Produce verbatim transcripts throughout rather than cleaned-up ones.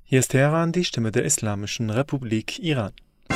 Hier ist Teheran, die Stimme der Islamischen Republik Iran.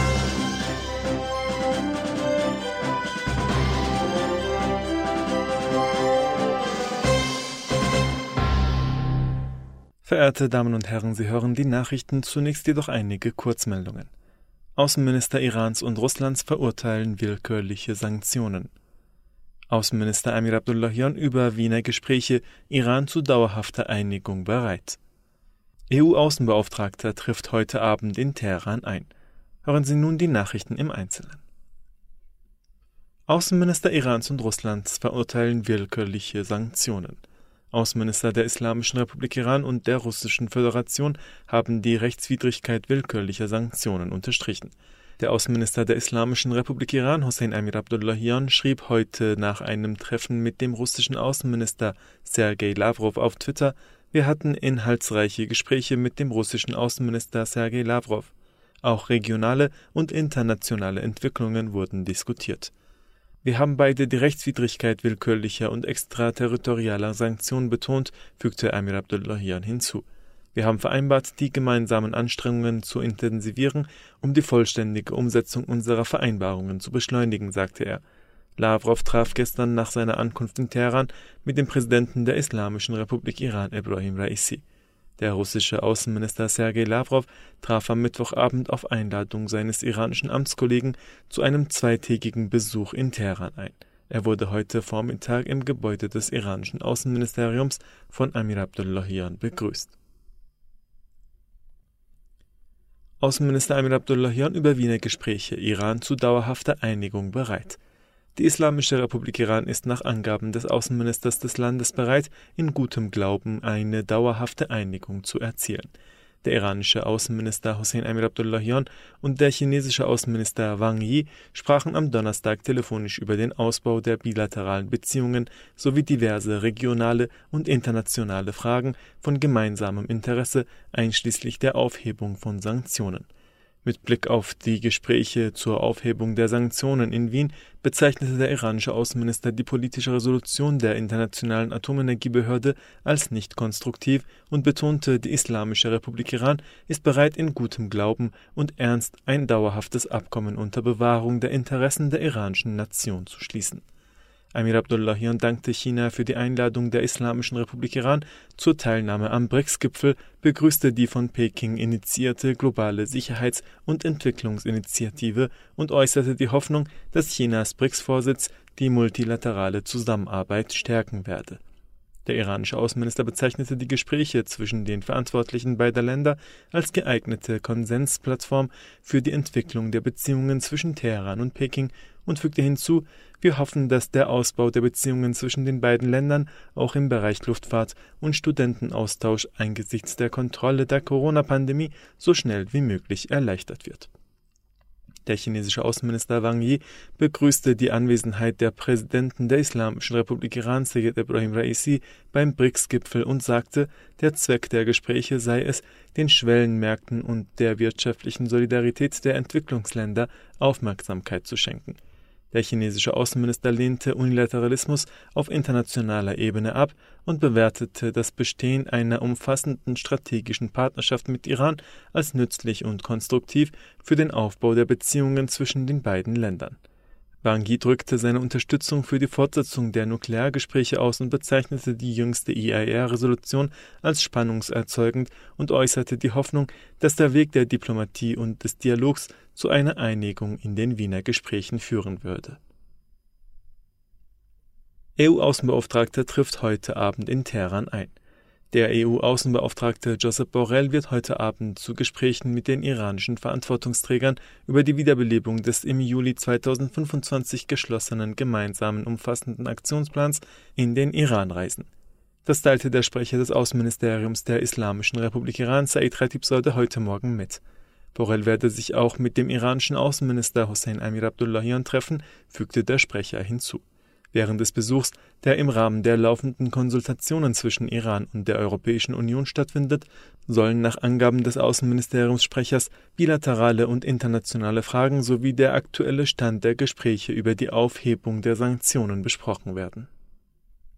Verehrte Damen und Herren, Sie hören die Nachrichten, zunächst jedoch einige Kurzmeldungen. Außenminister Irans und Russlands verurteilen willkürliche Sanktionen. Außenminister Amir Abdullahian über Wiener Gespräche, Iran zu dauerhafter Einigung bereit. E U-Außenbeauftragter trifft heute Abend in Teheran ein. Hören Sie nun die Nachrichten im Einzelnen. Außenminister Irans und Russlands verurteilen willkürliche Sanktionen. Außenminister der Islamischen Republik Iran und der Russischen Föderation haben die Rechtswidrigkeit willkürlicher Sanktionen unterstrichen. Der Außenminister der Islamischen Republik Iran, Hossein Amir Abdullahian, schrieb heute nach einem Treffen mit dem russischen Außenminister Sergei Lavrov auf Twitter: Wir hatten inhaltsreiche Gespräche mit dem russischen Außenminister Sergei Lavrov. Auch regionale und internationale Entwicklungen wurden diskutiert. Wir haben beide die Rechtswidrigkeit willkürlicher und extraterritorialer Sanktionen betont, fügte Amir Abdullahian hinzu. Wir haben vereinbart, die gemeinsamen Anstrengungen zu intensivieren, um die vollständige Umsetzung unserer Vereinbarungen zu beschleunigen, sagte er. Lavrov traf gestern nach seiner Ankunft in Teheran mit dem Präsidenten der Islamischen Republik Iran, Ebrahim Raisi. Der russische Außenminister Sergei Lavrov traf am Mittwochabend auf Einladung seines iranischen Amtskollegen zu einem zweitägigen Besuch in Teheran ein. Er wurde heute Vormittag im Gebäude des iranischen Außenministeriums von Amir Abdullahian begrüßt. Außenminister Amir Abdullahian über Wiener Gespräche, Iran zu dauerhafter Einigung bereit. Die Islamische Republik Iran ist nach Angaben des Außenministers des Landes bereit, in gutem Glauben eine dauerhafte Einigung zu erzielen. Der iranische Außenminister Hossein Amir Abdullahian und der chinesische Außenminister Wang Yi sprachen am Donnerstag telefonisch über den Ausbau der bilateralen Beziehungen sowie diverse regionale und internationale Fragen von gemeinsamem Interesse, einschließlich der Aufhebung von Sanktionen. Mit Blick auf die Gespräche zur Aufhebung der Sanktionen in Wien bezeichnete der iranische Außenminister die politische Resolution der Internationalen Atomenergiebehörde als nicht konstruktiv und betonte, die Islamische Republik Iran ist bereit, in gutem Glauben und Ernst ein dauerhaftes Abkommen unter Bewahrung der Interessen der iranischen Nation zu schließen. Amir Abdullahian dankte China für die Einladung der Islamischen Republik Iran zur Teilnahme am B R I C S-Gipfel, begrüßte die von Peking initiierte globale Sicherheits- und Entwicklungsinitiative und äußerte die Hoffnung, dass Chinas B R I C S-Vorsitz die multilaterale Zusammenarbeit stärken werde. Der iranische Außenminister bezeichnete die Gespräche zwischen den Verantwortlichen beider Länder als geeignete Konsensplattform für die Entwicklung der Beziehungen zwischen Teheran und Peking und fügte hinzu: Wir hoffen, dass der Ausbau der Beziehungen zwischen den beiden Ländern auch im Bereich Luftfahrt und Studentenaustausch angesichts der Kontrolle der Corona-Pandemie so schnell wie möglich erleichtert wird. Der chinesische Außenminister Wang Yi begrüßte die Anwesenheit der Präsidenten der Islamischen Republik Iran, Seyed Ebrahim Raisi, beim B R I C S-Gipfel und sagte, der Zweck der Gespräche sei es, den Schwellenmärkten und der wirtschaftlichen Solidarität der Entwicklungsländer Aufmerksamkeit zu schenken. Der chinesische Außenminister lehnte Unilateralismus auf internationaler Ebene ab und bewertete das Bestehen einer umfassenden strategischen Partnerschaft mit Iran als nützlich und konstruktiv für den Aufbau der Beziehungen zwischen den beiden Ländern. Wang Yi drückte seine Unterstützung für die Fortsetzung der Nukleargespräche aus und bezeichnete die jüngste I A E A-Resolution als spannungserzeugend und äußerte die Hoffnung, dass der Weg der Diplomatie und des Dialogs zu einer Einigung in den Wiener Gesprächen führen würde. E U-Außenbeauftragter trifft heute Abend in Teheran ein. Der E U-Außenbeauftragte Josep Borrell wird heute Abend zu Gesprächen mit den iranischen Verantwortungsträgern über die Wiederbelebung des im Juli zweitausendfünfundzwanzig geschlossenen gemeinsamen umfassenden Aktionsplans in den Iran reisen. Das teilte der Sprecher des Außenministeriums der Islamischen Republik Iran, Said Khatibzadeh, heute Morgen mit. Borrell werde sich auch mit dem iranischen Außenminister Hossein Amir Abdullahian treffen, fügte der Sprecher hinzu. Während des Besuchs, der im Rahmen der laufenden Konsultationen zwischen Iran und der Europäischen Union stattfindet, sollen nach Angaben des Außenministeriumssprechers bilaterale und internationale Fragen sowie der aktuelle Stand der Gespräche über die Aufhebung der Sanktionen besprochen werden.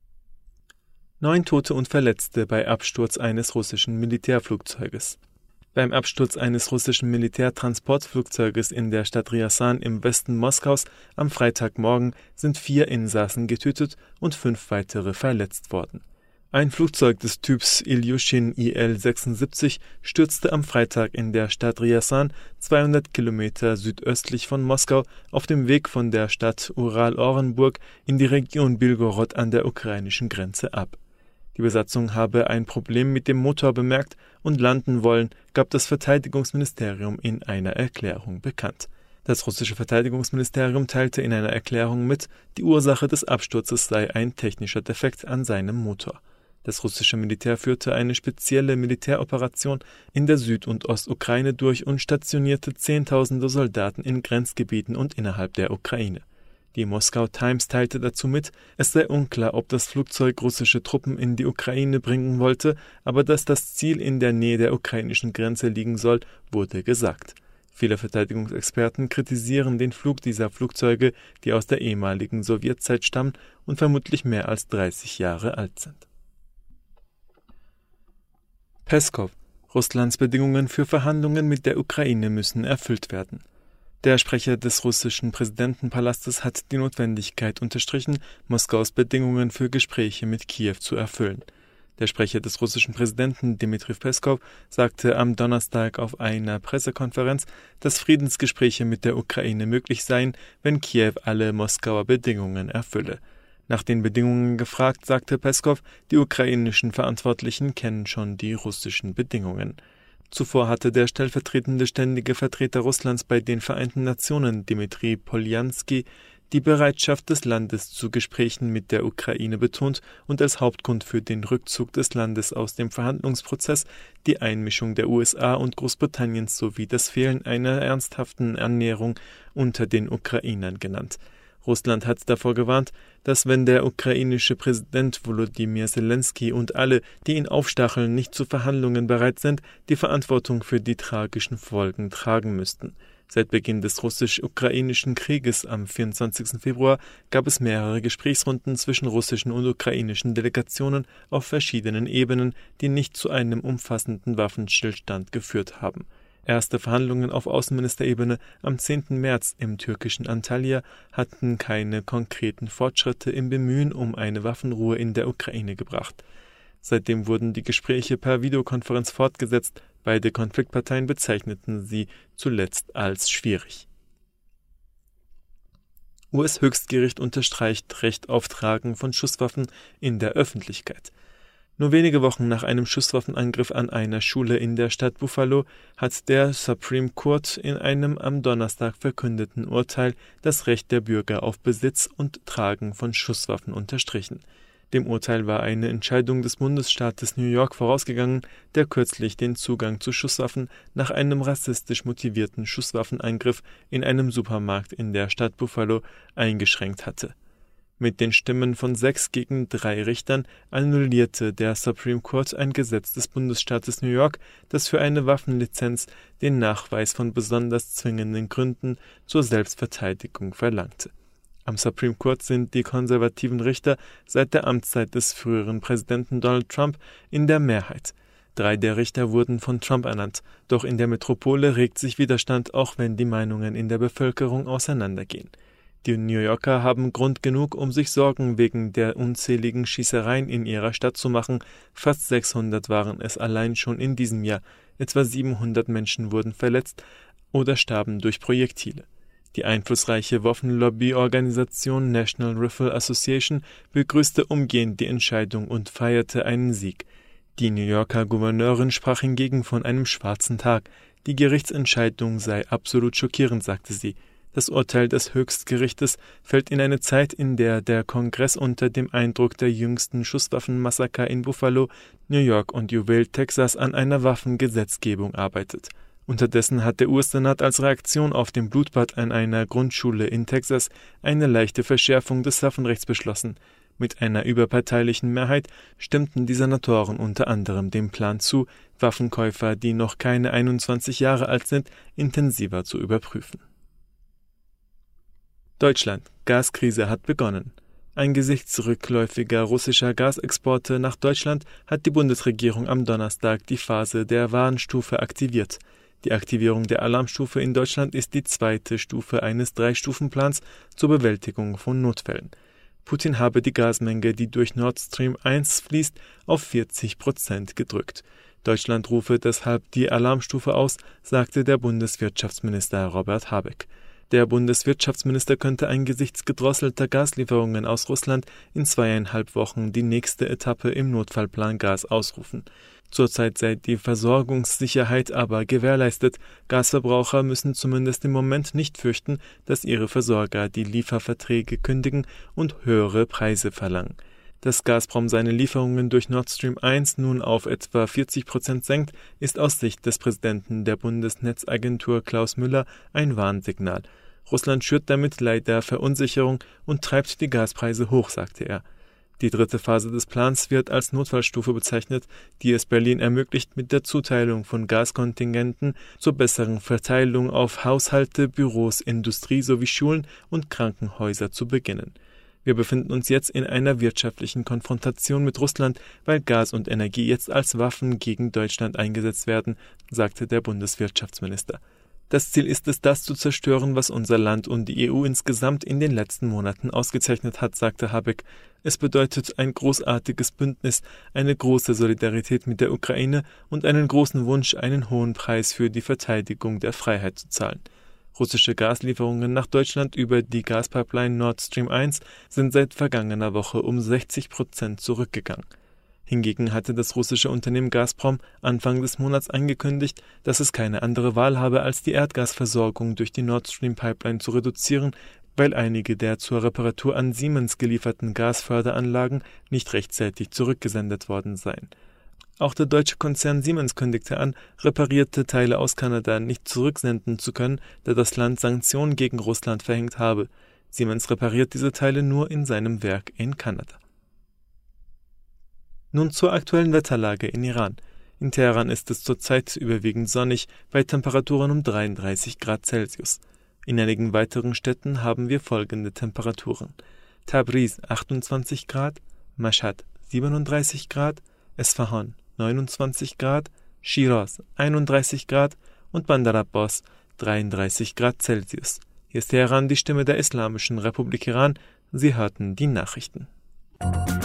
Neun Tote und Verletzte bei Absturz eines russischen Militärflugzeuges. Beim Absturz eines russischen Militärtransportflugzeuges in der Stadt Rjasan im Westen Moskaus am Freitagmorgen sind vier Insassen getötet und fünf weitere verletzt worden. Ein Flugzeug des Typs Ilyushin I L sechsundsiebzig stürzte am Freitag in der Stadt Rjasan, zweihundert Kilometer südöstlich von Moskau, auf dem Weg von der Stadt Ural-Orenburg in die Region Bilgorod an der ukrainischen Grenze ab. Die Besatzung habe ein Problem mit dem Motor bemerkt und landen wollen, gab das Verteidigungsministerium in einer Erklärung bekannt. Das russische Verteidigungsministerium teilte in einer Erklärung mit, die Ursache des Absturzes sei ein technischer Defekt an seinem Motor. Das russische Militär führte eine spezielle Militäroperation in der Süd- und Ostukraine durch und stationierte Zehntausende Soldaten in Grenzgebieten und innerhalb der Ukraine. Die Moskau Times teilte dazu mit, es sei unklar, ob das Flugzeug russische Truppen in die Ukraine bringen wollte, aber dass das Ziel in der Nähe der ukrainischen Grenze liegen soll, wurde gesagt. Viele Verteidigungsexperten kritisieren den Flug dieser Flugzeuge, die aus der ehemaligen Sowjetzeit stammen und vermutlich mehr als dreißig Jahre alt sind. Peskow: Russlands Bedingungen für Verhandlungen mit der Ukraine müssen erfüllt werden. Der Sprecher des russischen Präsidentenpalastes hat die Notwendigkeit unterstrichen, Moskaus Bedingungen für Gespräche mit Kiew zu erfüllen. Der Sprecher des russischen Präsidenten Dmitri Peskow sagte am Donnerstag auf einer Pressekonferenz, dass Friedensgespräche mit der Ukraine möglich seien, wenn Kiew alle Moskauer Bedingungen erfülle. Nach den Bedingungen gefragt, sagte Peskow, die ukrainischen Verantwortlichen kennen schon die russischen Bedingungen. Zuvor hatte der stellvertretende ständige Vertreter Russlands bei den Vereinten Nationen, Dmitri Poljanski, die Bereitschaft des Landes zu Gesprächen mit der Ukraine betont und als Hauptgrund für den Rückzug des Landes aus dem Verhandlungsprozess die Einmischung der U S A und Großbritanniens sowie das Fehlen einer ernsthaften Annäherung unter den Ukrainern genannt. Russland hat davor gewarnt, dass wenn der ukrainische Präsident Volodymyr Zelensky und alle, die ihn aufstacheln, nicht zu Verhandlungen bereit sind, die Verantwortung für die tragischen Folgen tragen müssten. Seit Beginn des russisch-ukrainischen Krieges am vierundzwanzigsten Februar gab es mehrere Gesprächsrunden zwischen russischen und ukrainischen Delegationen auf verschiedenen Ebenen, die nicht zu einem umfassenden Waffenstillstand geführt haben. Erste Verhandlungen auf Außenministerebene am zehnten März im türkischen Antalya hatten keine konkreten Fortschritte im Bemühen um eine Waffenruhe in der Ukraine gebracht. Seitdem wurden die Gespräche per Videokonferenz fortgesetzt. Beide Konfliktparteien bezeichneten sie zuletzt als schwierig. U S-Höchstgericht unterstreicht Recht auf Tragen von Schusswaffen in der Öffentlichkeit. Nur wenige Wochen nach einem Schusswaffenangriff an einer Schule in der Stadt Buffalo hat der Supreme Court in einem am Donnerstag verkündeten Urteil das Recht der Bürger auf Besitz und Tragen von Schusswaffen unterstrichen. Dem Urteil war eine Entscheidung des Bundesstaates New York vorausgegangen, der kürzlich den Zugang zu Schusswaffen nach einem rassistisch motivierten Schusswaffenangriff in einem Supermarkt in der Stadt Buffalo eingeschränkt hatte. Mit den Stimmen von sechs gegen drei Richtern annullierte der Supreme Court ein Gesetz des Bundesstaates New York, das für eine Waffenlizenz den Nachweis von besonders zwingenden Gründen zur Selbstverteidigung verlangte. Am Supreme Court sind die konservativen Richter seit der Amtszeit des früheren Präsidenten Donald Trump in der Mehrheit. Drei der Richter wurden von Trump ernannt, doch in der Metropole regt sich Widerstand, auch wenn die Meinungen in der Bevölkerung auseinandergehen. Die New Yorker haben Grund genug, um sich Sorgen wegen der unzähligen Schießereien in ihrer Stadt zu machen. Fast sechshundert waren es allein schon in diesem Jahr. Etwa siebenhundert Menschen wurden verletzt oder starben durch Projektile. Die einflussreiche Waffenlobbyorganisation National Rifle Association begrüßte umgehend die Entscheidung und feierte einen Sieg. Die New Yorker Gouverneurin sprach hingegen von einem schwarzen Tag. Die Gerichtsentscheidung sei absolut schockierend, sagte sie. Das Urteil des Höchstgerichtes fällt in eine Zeit, in der der Kongress unter dem Eindruck der jüngsten Schusswaffenmassaker in Buffalo, New York und Uvalde, Texas an einer Waffengesetzgebung arbeitet. Unterdessen hat der U S-Senat als Reaktion auf den Blutbad an einer Grundschule in Texas eine leichte Verschärfung des Waffenrechts beschlossen. Mit einer überparteilichen Mehrheit stimmten die Senatoren unter anderem dem Plan zu, Waffenkäufer, die noch keine einundzwanzig Jahre alt sind, intensiver zu überprüfen. Deutschland. Gaskrise hat begonnen. Angesichts rückläufiger russischer Gasexporte nach Deutschland hat die Bundesregierung am Donnerstag die Phase der Warnstufe aktiviert. Die Aktivierung der Alarmstufe in Deutschland ist die zweite Stufe eines Drei-Stufen-Plans zur Bewältigung von Notfällen. Putin habe die Gasmenge, die durch Nord Stream eins fließt, auf vierzig Prozent gedrückt. Deutschland rufe deshalb die Alarmstufe aus, sagte der Bundeswirtschaftsminister Robert Habeck. Der Bundeswirtschaftsminister könnte angesichts gedrosselter Gaslieferungen aus Russland in zweieinhalb Wochen die nächste Etappe im Notfallplan Gas ausrufen. Zurzeit sei die Versorgungssicherheit aber gewährleistet. Gasverbraucher müssen zumindest im Moment nicht fürchten, dass ihre Versorger die Lieferverträge kündigen und höhere Preise verlangen. Dass Gazprom seine Lieferungen durch Nord Stream eins nun auf etwa vierzig Prozent senkt, ist aus Sicht des Präsidenten der Bundesnetzagentur Klaus Müller ein Warnsignal. Russland schürt damit leider Verunsicherung und treibt die Gaspreise hoch, sagte er. Die dritte Phase des Plans wird als Notfallstufe bezeichnet, die es Berlin ermöglicht, mit der Zuteilung von Gaskontingenten zur besseren Verteilung auf Haushalte, Büros, Industrie sowie Schulen und Krankenhäuser zu beginnen. Wir befinden uns jetzt in einer wirtschaftlichen Konfrontation mit Russland, weil Gas und Energie jetzt als Waffen gegen Deutschland eingesetzt werden, sagte der Bundeswirtschaftsminister. Das Ziel ist es, das zu zerstören, was unser Land und die E U insgesamt in den letzten Monaten ausgezeichnet hat, sagte Habeck. Es bedeutet ein großartiges Bündnis, eine große Solidarität mit der Ukraine und einen großen Wunsch, einen hohen Preis für die Verteidigung der Freiheit zu zahlen. Russische Gaslieferungen nach Deutschland über die Gaspipeline Nord Stream eins sind seit vergangener Woche um sechzig Prozent zurückgegangen. Hingegen hatte das russische Unternehmen Gazprom Anfang des Monats angekündigt, dass es keine andere Wahl habe, als die Erdgasversorgung durch die Nord Stream Pipeline zu reduzieren, weil einige der zur Reparatur an Siemens gelieferten Gasförderanlagen nicht rechtzeitig zurückgesendet worden seien. Auch der deutsche Konzern Siemens kündigte an, reparierte Teile aus Kanada nicht zurücksenden zu können, da das Land Sanktionen gegen Russland verhängt habe. Siemens repariert diese Teile nur in seinem Werk in Kanada. Nun zur aktuellen Wetterlage in Iran. In Teheran ist es zurzeit überwiegend sonnig, bei Temperaturen um dreiunddreißig Grad Celsius. In einigen weiteren Städten haben wir folgende Temperaturen: Tabriz achtundzwanzig Grad, Mashhad siebenunddreißig Grad, Esfahan neunundzwanzig Grad, Schiraz einunddreißig Grad und Bandar Abbas dreiunddreißig Grad Celsius. Hier ist Teheran, die Stimme der Islamischen Republik Iran. Sie hörten die Nachrichten.